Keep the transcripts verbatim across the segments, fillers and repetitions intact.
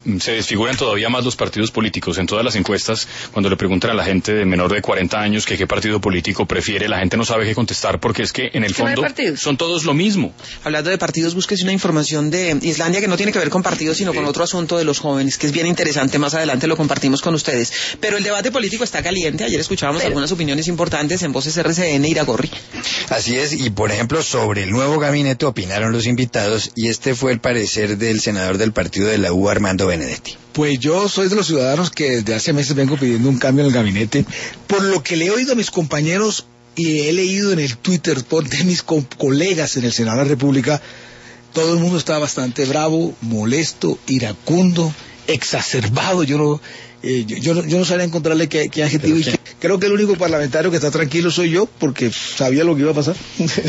se desfiguran todavía más los partidos políticos. En todas las encuestas, cuando le preguntan a la gente de menor de cuarenta años que qué partido político prefiere, la gente no sabe qué contestar porque es que en el fondo son todos lo mismo. Hablando de partidos, búsquese una información de Islandia que no tiene que ver con partidos, sino sí. con otro asunto de los jóvenes, que es bien interesante. Más adelante lo compartimos con ustedes. Pero el debate político está caliente. Ayer escuchábamos Pero... algunas opiniones importantes en Voces R C N, Iragorri. Así es, y por ejemplo, sobre el nuevo gabinete opinaron los invitados, y este fue el parecer del senador del partido de la U, Armando Benedetti. Pues yo soy de los ciudadanos que desde hace meses vengo pidiendo un cambio en el gabinete. Por lo que le he oído a mis compañeros y he leído en el Twitter de mis co colegas en el Senado de la República, todo el mundo está bastante bravo, molesto, iracundo, exacerbado. Yo no, eh, yo, yo no, yo no sabía encontrarle qué, qué adjetivo. Y creo que el único parlamentario que está tranquilo soy yo, porque sabía lo que iba a pasar.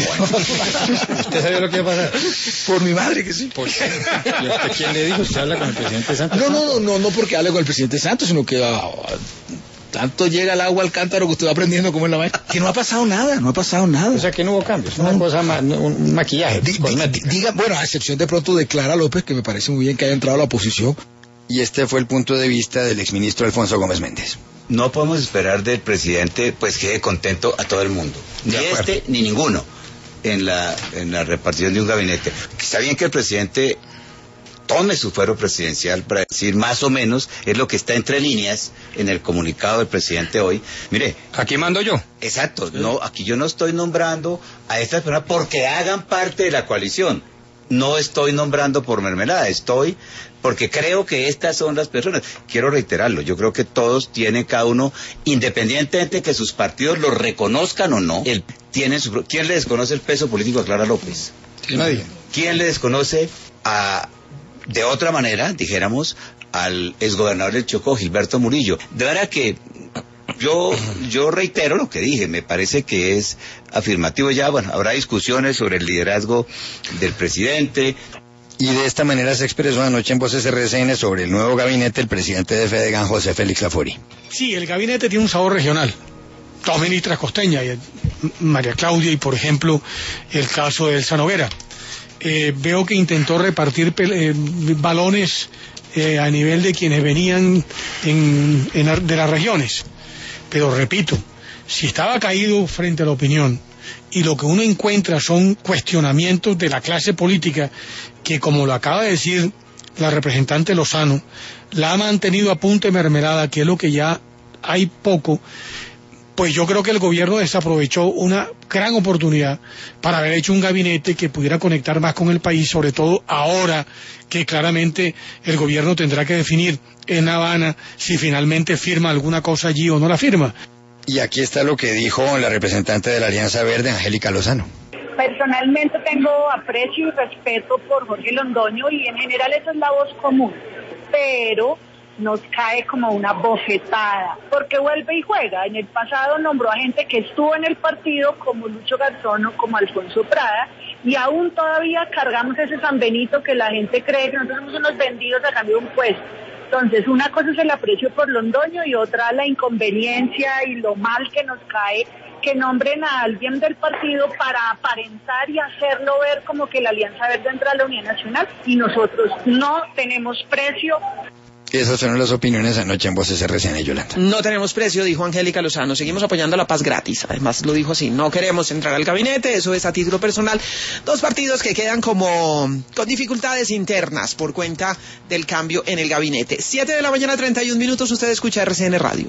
¿Usted sabía lo que iba a pasar? Por mi madre que sí. ¿Por qué? ¿Y usted quién le dijo? ¿Usted habla con el presidente Santos? No, no, no, no, no porque hable con el presidente Santos, sino que ah, tanto llega el agua al cántaro que usted va aprendiendo cómo es la vaina. Que no ha pasado nada, no ha pasado nada. O sea, que no hubo cambios, una no. cosa más, un maquillaje. Di, di, diga, bueno, a excepción de pronto de Clara López, que me parece muy bien que haya entrado a la oposición. Y este fue el punto de vista del exministro Alfonso Gómez Méndez. No podemos esperar del presidente pues que quede contento a todo el mundo, ni este ni ninguno, en la, en la repartición de un gabinete. Está bien que el presidente tome su fuero presidencial para decir más o menos, es lo que está entre líneas en el comunicado del presidente hoy. Mire, aquí mando yo. Exacto, no, aquí yo no estoy nombrando a estas personas porque hagan parte de la coalición. No estoy nombrando por mermelada, estoy porque creo que estas son las personas. Quiero reiterarlo, yo creo que todos tienen, cada uno, independientemente de que sus partidos lo reconozcan o no, él tiene su, ¿quién le desconoce el peso político a Clara López? Nadie. ¿Quién le desconoce a, de otra manera, dijéramos, al exgobernador del Chocó, Gilberto Murillo? De verdad que yo yo reitero lo que dije, me parece que es afirmativo ya. Bueno, habrá discusiones sobre el liderazgo del presidente. Y de esta manera se expresó anoche en Voces R C N sobre el nuevo gabinete el presidente de Fedegan, José Félix Lafori. Sí, el gabinete tiene un sabor regional. Dos ministras costeñas, María Claudia y, por ejemplo, el caso de Elsa Noguera. Eh, veo que intentó repartir eh, balones eh, a nivel de quienes venían en, en, de las regiones. Pero repito, si estaba caído frente a la opinión y lo que uno encuentra son cuestionamientos de la clase política que, como lo acaba de decir la representante Lozano, la ha mantenido a punta de mermelada, que es lo que ya hay poco, pues yo creo que el gobierno desaprovechó una gran oportunidad para haber hecho un gabinete que pudiera conectar más con el país, sobre todo ahora que claramente el gobierno tendrá que definir en La Habana si finalmente firma alguna cosa allí o no la firma. Y aquí está lo que dijo la representante de la Alianza Verde, Angélica Lozano. Personalmente tengo aprecio y respeto por Jorge Londoño y en general esa es la voz común, pero nos cae como una bofetada, porque vuelve y juega. En el pasado nombró a gente que estuvo en el partido, como Lucho Garzón o como Alfonso Prada, y aún todavía cargamos ese San Benito que la gente cree que nosotros somos unos vendidos a cambio de un puesto. Entonces, una cosa es el aprecio por Londoño y otra la inconveniencia y lo mal que nos cae que nombren a alguien del partido para aparentar y hacerlo ver como que la Alianza Verde entra a la Unidad Nacional y nosotros no tenemos precio. Esas fueron las opiniones anoche en Voces R C N, Yolanda. No tenemos precio, dijo Angélica Lozano. Seguimos apoyando la paz gratis. Además lo dijo así, no queremos entrar al gabinete, eso es a título personal. Dos partidos que quedan como con dificultades internas por cuenta del cambio en el gabinete. Siete de la mañana, treinta y un minutos, usted escucha R C N Radio.